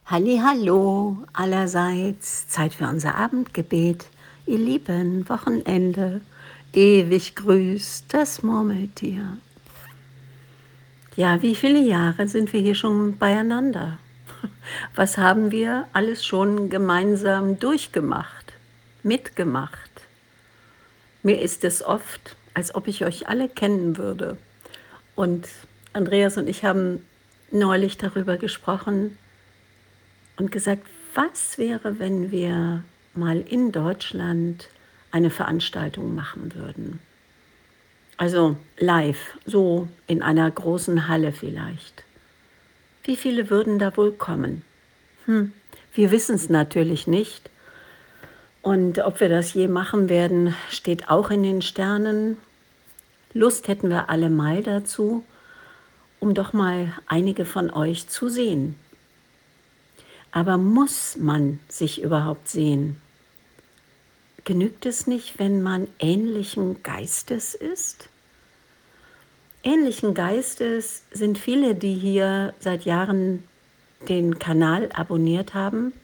Hallihallo allerseits, Zeit für unser Abendgebet. Ihr Lieben, Wochenende, ewig grüßt das Murmeltier. Ja, wie viele Jahre sind wir hier schon beieinander? Was haben wir alles schon gemeinsam durchgemacht, mitgemacht? Mir ist es oft, als ob ich euch alle kennen würde. Und Andreas und ich haben neulich darüber gesprochen, und gesagt, was wäre, wenn wir mal in Deutschland eine Veranstaltung machen würden? Also live, so in einer großen Halle vielleicht. Wie viele würden da wohl kommen? Wir wissen es natürlich nicht. Und ob wir das je machen werden, steht auch in den Sternen. Lust hätten wir alle mal dazu, um doch mal einige von euch zu sehen. Aber muss man sich überhaupt sehen? Genügt es nicht, wenn man ähnlichen Geistes ist? Ähnlichen Geistes sind viele, die hier seit Jahren den Kanal abonniert haben.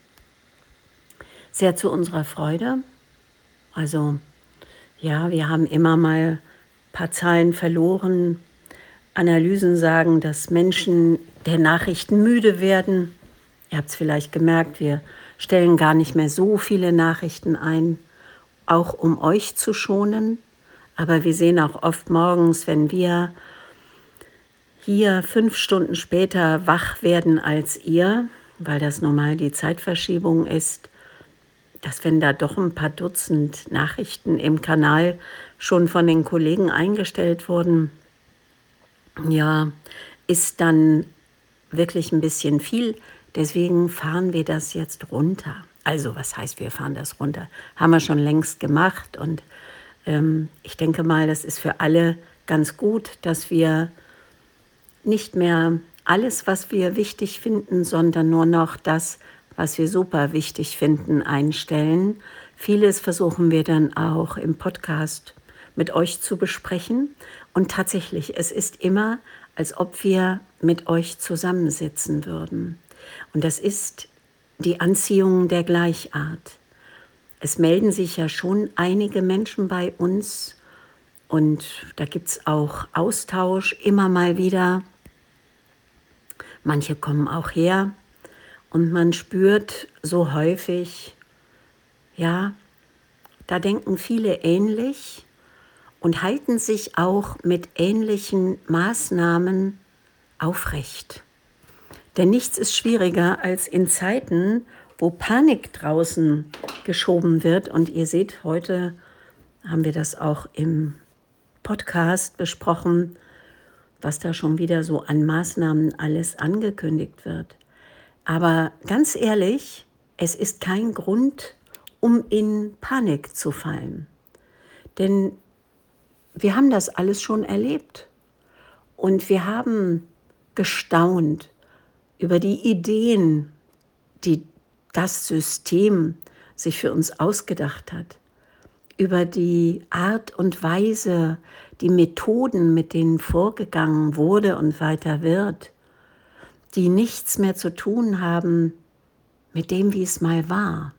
Sehr zu unserer Freude. Also ja, wir haben immer mal ein paar Zahlen verloren. Analysen sagen, dass Menschen der Nachrichten müde werden. Ihr habt es vielleicht gemerkt, wir stellen gar nicht mehr so viele Nachrichten ein, auch um euch zu schonen. Aber wir sehen auch oft morgens, wenn wir hier 5 Stunden später wach werden als ihr, weil das normal die Zeitverschiebung ist, dass wenn da doch ein paar Dutzend Nachrichten im Kanal schon von den Kollegen eingestellt wurden, ja, ist dann wirklich ein bisschen viel. Deswegen fahren wir das jetzt runter. Also was heißt, wir fahren das runter? Haben wir schon längst gemacht und ich denke mal, das ist für alle ganz gut, dass wir nicht mehr alles, was wir wichtig finden, sondern nur noch das, was wir super wichtig finden, einstellen. Vieles versuchen wir dann auch im Podcast mit euch zu besprechen. Und tatsächlich, es ist immer, als ob wir mit euch zusammensitzen würden. Und das ist die Anziehung der Gleichart. Es melden sich ja schon einige Menschen bei uns und da gibt es auch Austausch immer mal wieder. Manche kommen auch her und man spürt so häufig, ja, da denken viele ähnlich und halten sich auch mit ähnlichen Maßnahmen aufrecht. Denn nichts ist schwieriger als in Zeiten, wo Panik draußen geschoben wird. Und ihr seht, heute haben wir das auch im Podcast besprochen, was da schon wieder so an Maßnahmen alles angekündigt wird. Aber ganz ehrlich, es ist kein Grund, um in Panik zu fallen. Denn wir haben das alles schon erlebt. Und wir haben gestaunt über die Ideen, die das System sich für uns ausgedacht hat, über die Art und Weise, die Methoden, mit denen vorgegangen wurde und weiter wird, die nichts mehr zu tun haben mit dem, wie es mal war.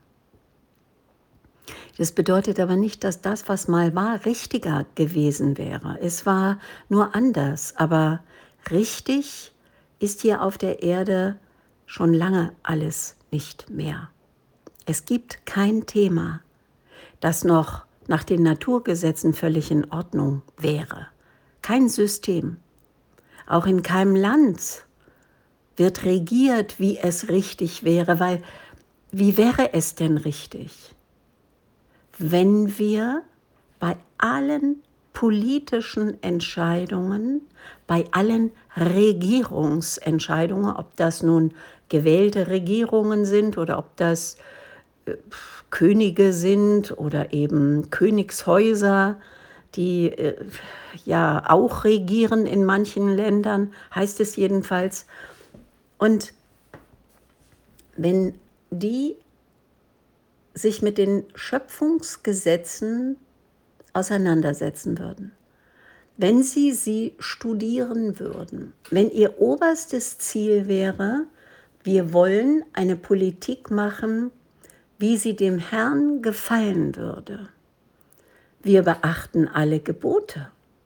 Das bedeutet aber nicht, dass das, was mal war, richtiger gewesen wäre. Es war nur anders, aber richtig ist hier auf der Erde schon lange alles nicht mehr. Es gibt kein Thema, das noch nach den Naturgesetzen völlig in Ordnung wäre. Kein System. Auch in keinem Land wird regiert, wie es richtig wäre, weil wie wäre es denn richtig, wenn wir bei allen politischen Entscheidungen, bei allen Regierungsentscheidungen, ob das nun gewählte Regierungen sind oder ob das Könige sind oder eben Königshäuser, die ja auch regieren in manchen Ländern, heißt es jedenfalls. Und wenn die sich mit den Schöpfungsgesetzen auseinandersetzen würden, wenn sie studieren würden, wenn ihr oberstes Ziel wäre, Wir wollen eine Politik machen, wie sie dem Herrn gefallen würde. Wir beachten alle Gebote.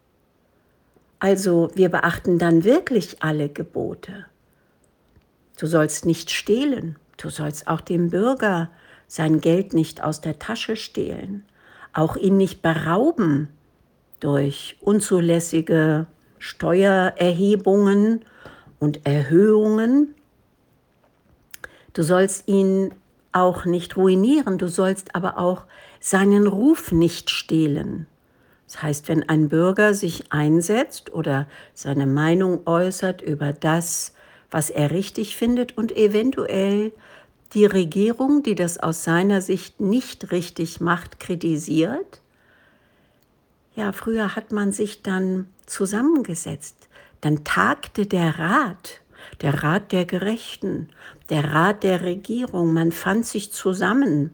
Also wir beachten dann wirklich alle Gebote. Du sollst nicht stehlen. Du sollst auch dem Bürger sein Geld nicht aus der Tasche stehlen. Auch ihn nicht berauben durch unzulässige Steuererhebungen und Erhöhungen. Du sollst ihn auch nicht ruinieren. Du sollst aber auch seinen Ruf nicht stehlen. Das heißt, wenn ein Bürger sich einsetzt oder seine Meinung äußert über das, was er richtig findet und eventuell die Regierung, die das aus seiner Sicht nicht richtig macht, kritisiert, ja, früher hat man sich dann zusammengesetzt. Dann tagte der Rat der Gerechten, der Rat der Regierung. Man fand sich zusammen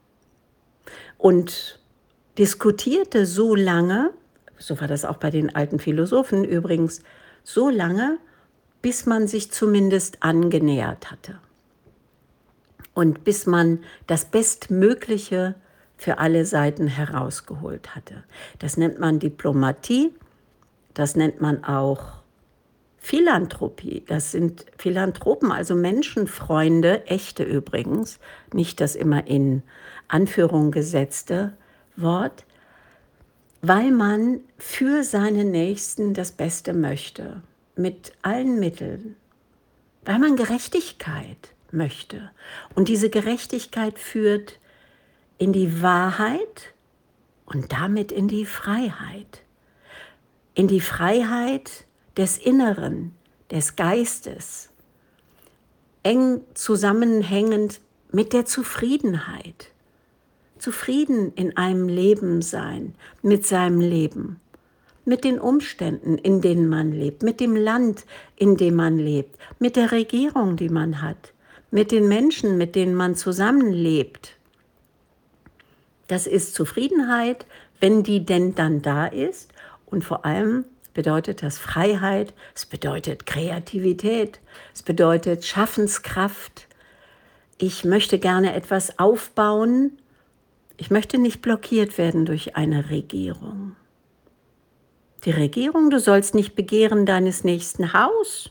und diskutierte so lange, so war das auch bei den alten Philosophen übrigens, so lange, bis man sich zumindest angenähert hatte und bis man das Bestmögliche für alle Seiten herausgeholt hatte. Das nennt man Diplomatie, das nennt man auch Philanthropie. Das sind Philanthropen, also Menschenfreunde, echte übrigens, nicht das immer in Anführung gesetzte Wort, weil man für seine Nächsten das Beste möchte, mit allen Mitteln, weil man Gerechtigkeit möchte. Und diese Gerechtigkeit führt in die Wahrheit und damit in die Freiheit. In die Freiheit des Inneren, des Geistes, eng zusammenhängend mit der Zufriedenheit. Zufrieden in einem Leben sein, mit seinem Leben, mit den Umständen, in denen man lebt, mit dem Land, in dem man lebt, mit der Regierung, die man hat, mit den Menschen, mit denen man zusammenlebt. Das ist Zufriedenheit, wenn die denn dann da ist, und vor allem bedeutet das Freiheit, es bedeutet Kreativität, es bedeutet Schaffenskraft. Ich möchte gerne etwas aufbauen. Ich möchte nicht blockiert werden durch eine Regierung. Die Regierung, du sollst nicht begehren deines nächsten Haus.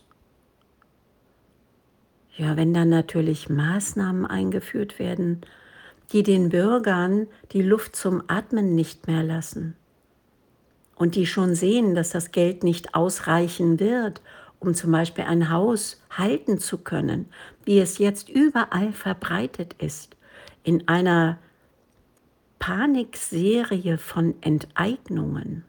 Ja, wenn dann natürlich Maßnahmen eingeführt werden, die den Bürgern die Luft zum Atmen nicht mehr lassen und die schon sehen, dass das Geld nicht ausreichen wird, um zum Beispiel ein Haus halten zu können, wie es jetzt überall verbreitet ist, in einer Panikserie von Enteignungen,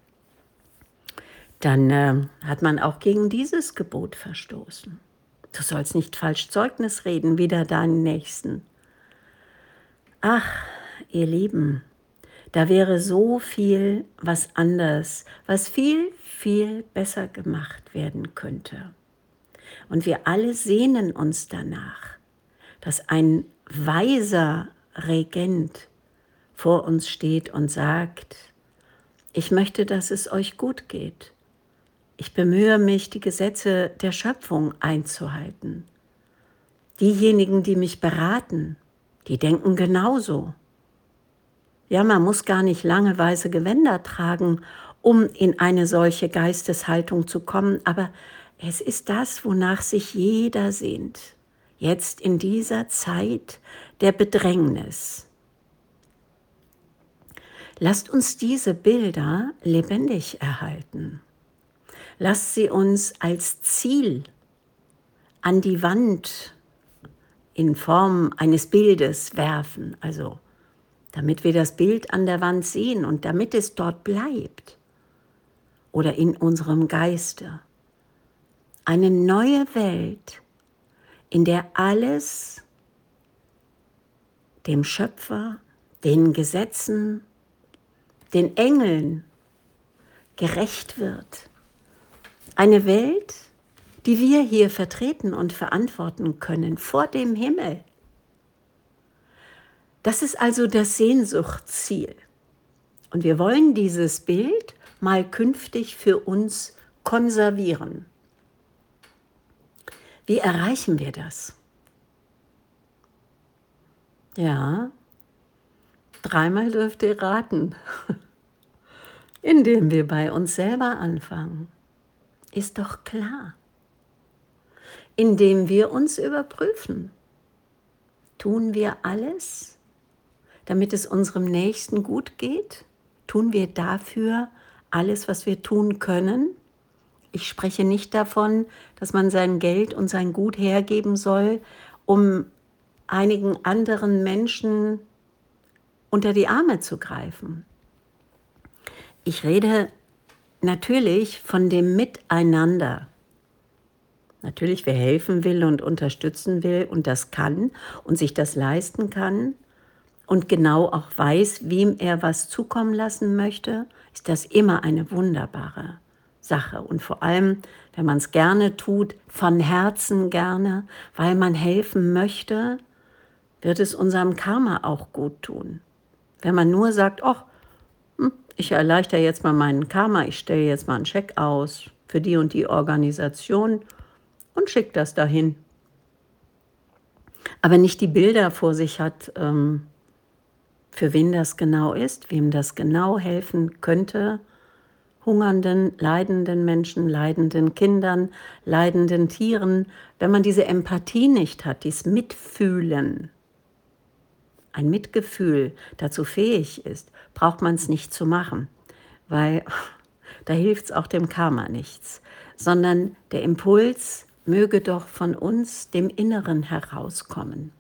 dann hat man auch gegen dieses Gebot verstoßen. Du sollst nicht falsch Zeugnis reden wider deinen Nächsten. Ach, ihr Lieben, da wäre so viel was anders, was viel, viel besser gemacht werden könnte. Und wir alle sehnen uns danach, dass ein weiser Regent vor uns steht und sagt, ich möchte, dass es euch gut geht. Ich bemühe mich, die Gesetze der Schöpfung einzuhalten. Diejenigen, die mich beraten, die denken genauso. Ja, man muss gar nicht lange weiße Gewänder tragen, um in eine solche Geisteshaltung zu kommen, aber es ist das, wonach sich jeder sehnt, jetzt in dieser Zeit der Bedrängnis. Lasst uns diese Bilder lebendig erhalten. Lasst sie uns als Ziel an die Wand in Form eines Bildes werfen, also damit wir das Bild an der Wand sehen und damit es dort bleibt oder in unserem Geiste. Eine neue Welt, in der alles dem Schöpfer, den Gesetzen, den Engeln gerecht wird. Eine Welt, die wir hier vertreten und verantworten können vor dem Himmel. Das ist also das Sehnsuchtsziel. Und wir wollen dieses Bild mal künftig für uns konservieren. Wie erreichen wir das? Ja, dreimal dürft ihr raten, indem wir bei uns selber anfangen. Ist doch klar. Indem wir uns überprüfen. Tun wir alles, damit es unserem Nächsten gut geht? Tun wir dafür alles, was wir tun können? Ich spreche nicht davon, dass man sein Geld und sein Gut hergeben soll, um einigen anderen Menschen unter die Arme zu greifen. Ich rede natürlich von dem Miteinander. Natürlich, wer helfen will und unterstützen will und das kann und sich das leisten kann und genau auch weiß, wem er was zukommen lassen möchte, ist das immer eine wunderbare Sache. Und vor allem, wenn man es gerne tut, von Herzen gerne, weil man helfen möchte, wird es unserem Karma auch gut tun. Wenn man nur sagt, ach, ich erleichtere jetzt mal meinen Karma, ich stelle jetzt mal einen Scheck aus für die und die Organisation und schicke das dahin. Aber nicht die Bilder vor sich hat, für wen das genau ist, wem das genau helfen könnte, hungernden, leidenden Menschen, leidenden Kindern, leidenden Tieren. Wenn man diese Empathie nicht hat, dieses Mitfühlen, ein Mitgefühl dazu fähig ist, braucht man es nicht zu machen, weil da hilft es auch dem Karma nichts, sondern der Impuls möge doch von uns, dem Inneren, herauskommen.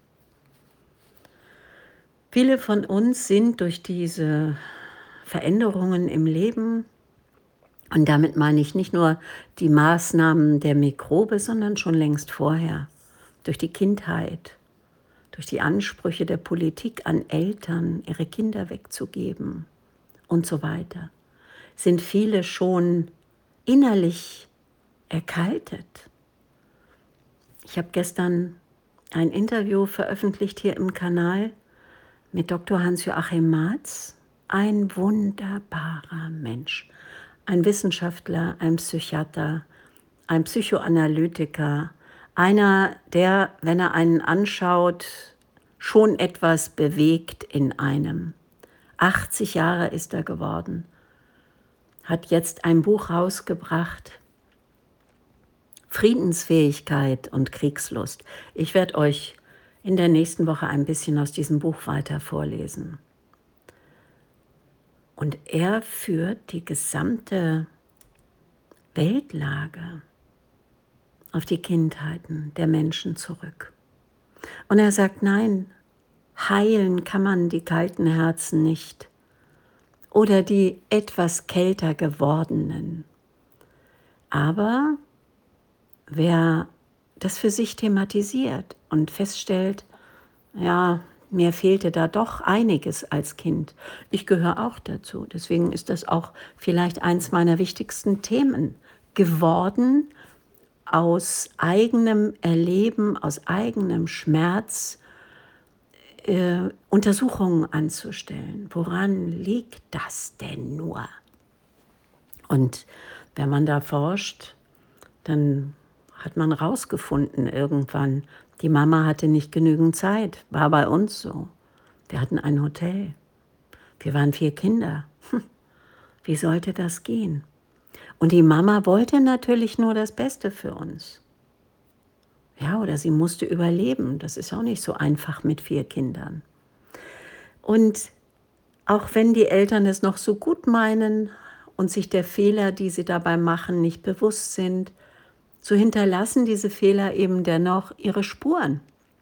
Viele von uns sind durch diese Veränderungen im Leben, und damit meine ich nicht nur die Maßnahmen der Mikrobe, sondern schon längst vorher, durch die Kindheit, durch die Ansprüche der Politik an Eltern, ihre Kinder wegzugeben und so weiter, sind viele schon innerlich erkaltet. Ich habe gestern ein Interview veröffentlicht hier im Kanal mit Dr. Hans-Joachim Marz, ein wunderbarer Mensch, ein Wissenschaftler, ein Psychiater, ein Psychoanalytiker, einer, der, wenn er einen anschaut, schon etwas bewegt in einem. 80 Jahre ist er geworden, hat jetzt ein Buch rausgebracht, Friedensfähigkeit und Kriegslust. Ich werde euch in der nächsten Woche ein bisschen aus diesem Buch weiter vorlesen. Und er führt die gesamte Weltlage auf die Kindheiten der Menschen zurück. Und er sagt, nein, heilen kann man die kalten Herzen nicht oder die etwas kälter gewordenen. Aber wer das für sich thematisiert und feststellt, ja, mir fehlte da doch einiges als Kind. Ich gehöre auch dazu. Deswegen ist das auch vielleicht eins meiner wichtigsten Themen geworden, aus eigenem Erleben, aus eigenem Schmerz Untersuchungen anzustellen. Woran liegt das denn nur? Und wenn man da forscht, dann hat man rausgefunden irgendwann, die Mama hatte nicht genügend Zeit, war bei uns so. Wir hatten ein Hotel. Wir waren 4 Kinder. Wie sollte das gehen? Und die Mama wollte natürlich nur das Beste für uns. Ja, oder sie musste überleben. Das ist auch nicht so einfach mit 4 Kindern. Und auch wenn die Eltern es noch so gut meinen und sich der Fehler, die sie dabei machen, nicht bewusst sind, so hinterlassen diese Fehler eben dennoch ihre Spuren.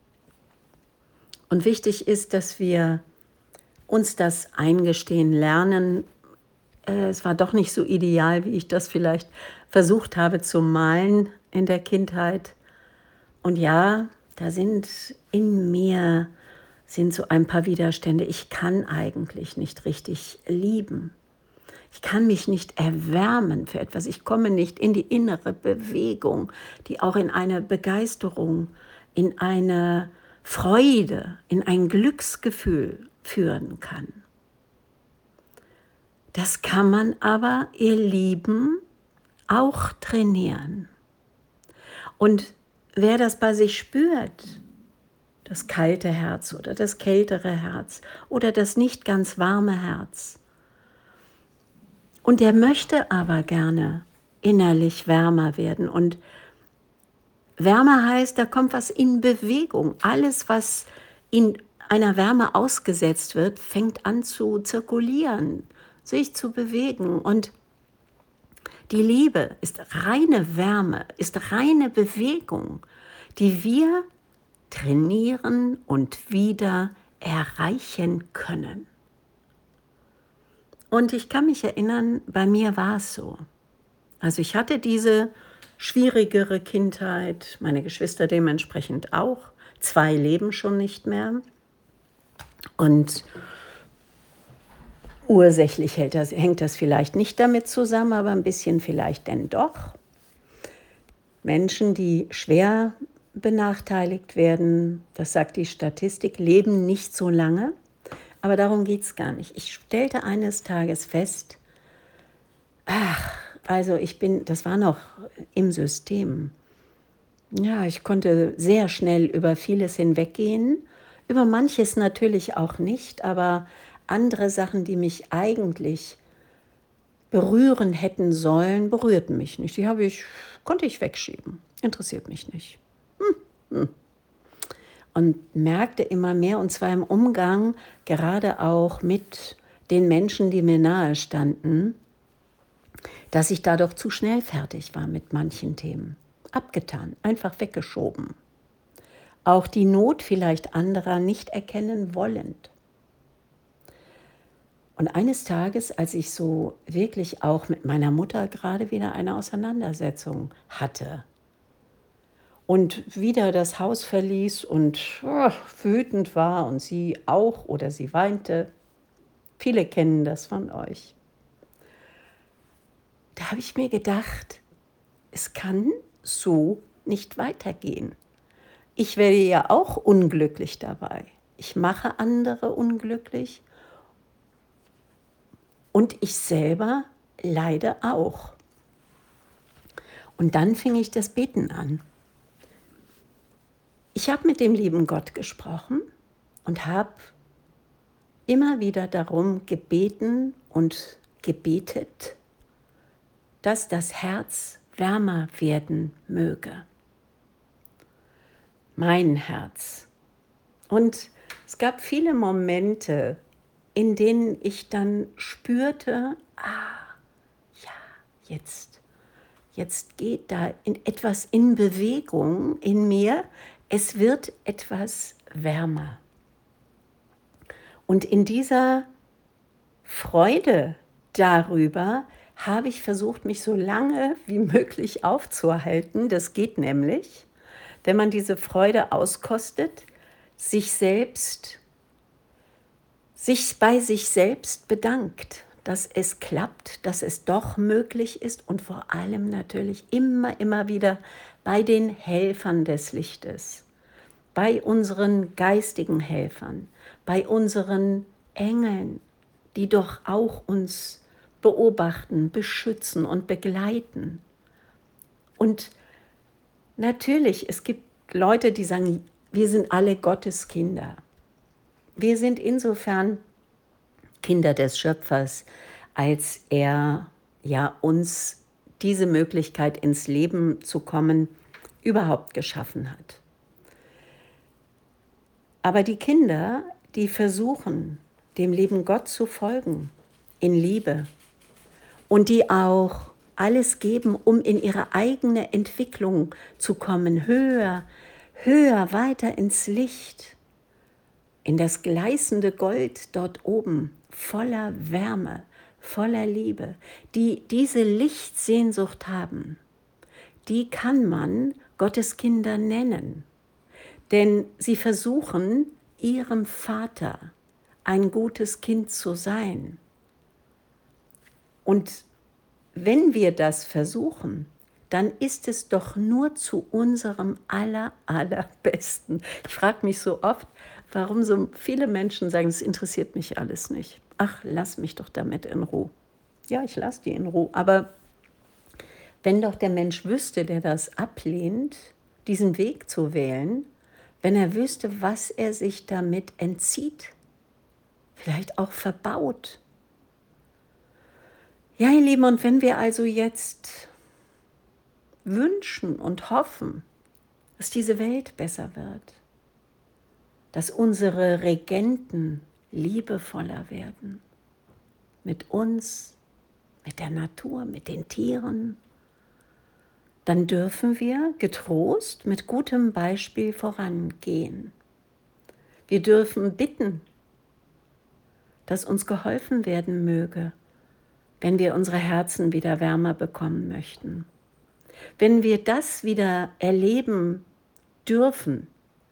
Und wichtig ist, dass wir uns das eingestehen lernen. Es war doch nicht so ideal, wie ich das vielleicht versucht habe zu malen in der Kindheit. Und ja, da sind in mir so ein paar Widerstände. Ich kann eigentlich nicht richtig lieben. Ich kann mich nicht erwärmen für etwas. Ich komme nicht in die innere Bewegung, die auch in eine Begeisterung, in eine Freude, in ein Glücksgefühl führen kann. Das kann man aber, ihr Lieben, auch trainieren. Und wer das bei sich spürt, das kalte Herz oder das kältere Herz oder das nicht ganz warme Herz, und der möchte aber gerne innerlich wärmer werden. Und wärmer heißt, da kommt was in Bewegung. Alles, was in einer Wärme ausgesetzt wird, fängt an zu zirkulieren, sich zu bewegen. Und die Liebe ist reine Wärme, ist reine Bewegung, die wir trainieren und wieder erreichen können. Und ich kann mich erinnern, bei mir war es so. Also ich hatte diese schwierigere Kindheit, meine Geschwister dementsprechend auch. 2 leben schon nicht mehr. Und ursächlich hängt das vielleicht nicht damit zusammen, aber ein bisschen vielleicht denn doch. Menschen, die schwer benachteiligt werden, das sagt die Statistik, leben nicht so lange. Aber darum geht es gar nicht. Ich stellte eines Tages fest, also das war noch im System. Ja, ich konnte sehr schnell über vieles hinweggehen, über manches natürlich auch nicht, aber andere Sachen, die mich eigentlich berühren hätten sollen, berührten mich nicht. Konnte ich wegschieben. Interessiert mich nicht. Und merkte immer mehr, und zwar im Umgang, gerade auch mit den Menschen, die mir nahe standen, dass ich da doch zu schnell fertig war mit manchen Themen. Abgetan, einfach weggeschoben. Auch die Not vielleicht anderer nicht erkennen wollend. Und eines Tages, als ich so wirklich auch mit meiner Mutter gerade wieder eine Auseinandersetzung hatte und wieder das Haus verließ und wütend war und sie auch oder sie weinte, viele kennen das von euch, da habe ich mir gedacht, es kann so nicht weitergehen. Ich werde ja auch unglücklich dabei. Ich mache andere unglücklich und ich selber leide auch. Und dann fing ich das Beten an. Ich habe mit dem lieben Gott gesprochen und habe immer wieder darum gebeten und gebetet, dass das Herz wärmer werden möge. Mein Herz. Und es gab viele Momente, in denen ich dann spürte, ja, jetzt geht da etwas in Bewegung in mir, es wird etwas wärmer. Und in dieser Freude darüber habe ich versucht, mich so lange wie möglich aufzuhalten. Das geht nämlich, wenn man diese Freude auskostet, sich bei sich selbst bedankt, dass es klappt, dass es doch möglich ist und vor allem natürlich immer wieder bei den Helfern des Lichtes, bei unseren geistigen Helfern, bei unseren Engeln, die doch auch uns beobachten, beschützen und begleiten. Und natürlich, es gibt Leute, die sagen, wir sind alle Gottes Kinder. Wir sind insofern Kinder des Schöpfers, als er uns diese Möglichkeit ins Leben zu kommen überhaupt geschaffen hat. Aber die Kinder, die versuchen, dem lieben Gott zu folgen, in Liebe, und die auch alles geben, um in ihre eigene Entwicklung zu kommen, höher, weiter ins Licht, in das gleißende Gold dort oben, voller Wärme, voller Liebe, die diese Lichtsehnsucht haben, die kann man Gottes Kinder nennen. Denn sie versuchen, ihrem Vater ein gutes Kind zu sein. Und wenn wir das versuchen, dann ist es doch nur zu unserem allerbesten. Ich frage mich so oft, warum so viele Menschen sagen, es interessiert mich alles nicht. Ach, lass mich doch damit in Ruhe. Ja, ich lasse die in Ruhe. Aber wenn doch der Mensch wüsste, der das ablehnt, diesen Weg zu wählen, wenn er wüsste, was er sich damit entzieht, vielleicht auch verbaut. Ja, ihr Lieben, und wenn wir also jetzt wünschen und hoffen, dass diese Welt besser wird, dass unsere Regenten liebevoller werden, mit uns, mit der Natur, mit den Tieren, dann dürfen wir getrost mit gutem Beispiel vorangehen. Wir dürfen bitten, dass uns geholfen werden möge, wenn wir unsere Herzen wieder wärmer bekommen möchten. Wenn wir das wieder erleben dürfen,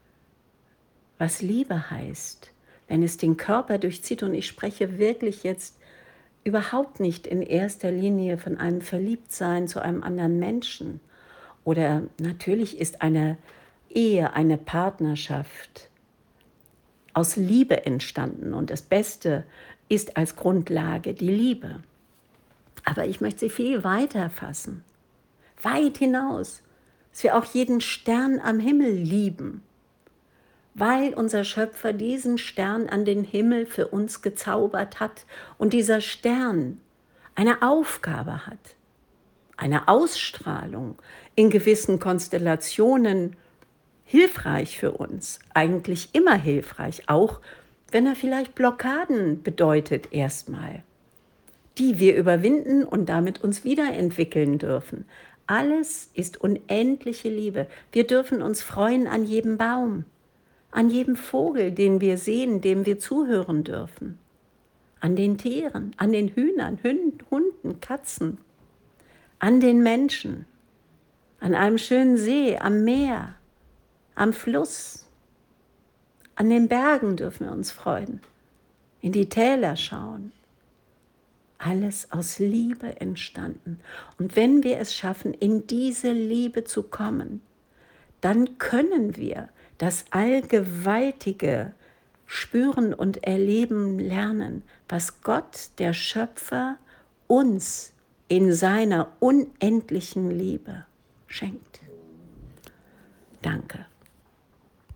was Liebe heißt, wenn es den Körper durchzieht, und ich spreche wirklich jetzt überhaupt nicht in erster Linie von einem Verliebtsein zu einem anderen Menschen. Oder natürlich ist eine Ehe, eine Partnerschaft aus Liebe entstanden und das Beste ist als Grundlage die Liebe. Aber ich möchte sie viel weiter fassen, weit hinaus, dass wir auch jeden Stern am Himmel lieben, weil unser Schöpfer diesen Stern an den Himmel für uns gezaubert hat und dieser Stern eine Aufgabe hat, eine Ausstrahlung, in gewissen Konstellationen hilfreich für uns, eigentlich immer hilfreich, auch wenn er vielleicht Blockaden bedeutet erstmal, die wir überwinden und damit uns wiederentwickeln dürfen. Alles ist unendliche Liebe. Wir dürfen uns freuen an jedem Baum, an jedem Vogel, den wir sehen, dem wir zuhören dürfen, an den Tieren, an den Hühnern, Hunden, Katzen, an den Menschen, an einem schönen See, am Meer, am Fluss, an den Bergen dürfen wir uns freuen, in die Täler schauen. Alles aus Liebe entstanden. Und wenn wir es schaffen, in diese Liebe zu kommen, dann können wir das Allgewaltige spüren und erleben lernen, was Gott, der Schöpfer, uns in seiner unendlichen Liebe schenkt. Danke.